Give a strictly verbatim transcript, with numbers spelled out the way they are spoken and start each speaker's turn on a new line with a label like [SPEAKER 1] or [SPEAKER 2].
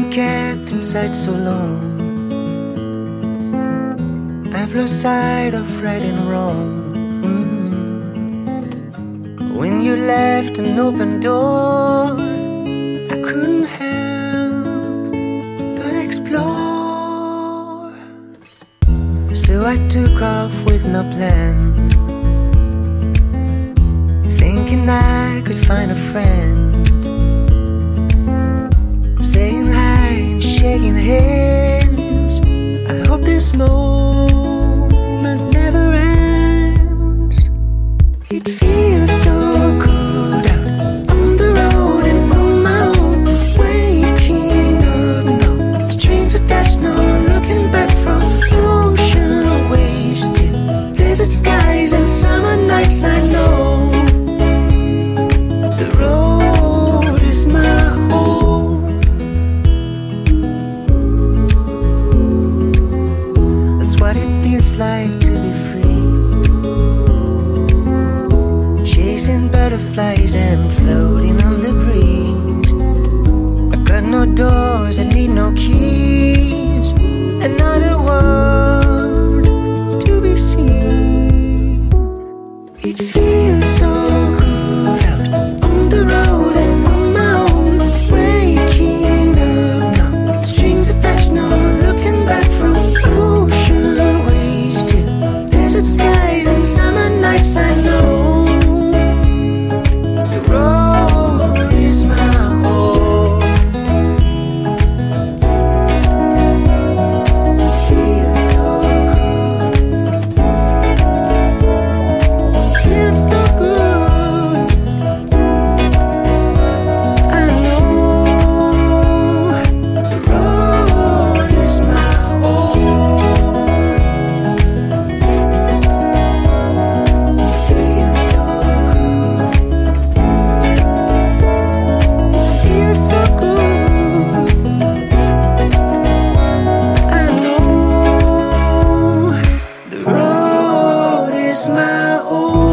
[SPEAKER 1] kept inside so long. I've lost sight of right and wrong. Mm. When you left an open door, I couldn't help but explore. So I took off with no plan, thinking I could find a friend, saying hi and shaking hands. I hope this moment never ends. It feels so good out on the road and on my own, waking up, no strings attached, no looking back, from ocean waves to desert skies and summer nights. I know the road is my home. That's what it feels like to be free, chasing butterflies and floating on the breeze. I got no doors, I need no keys, another world to be seen. It feels so good out on the road and on my own, waking up, no strings attached, no looking back, from ocean waves to desert skies and summer nights. I know the road is my home. Feels so good, feels so good. I know the road is my home. Feels so good, feels so good. I know the road is my home.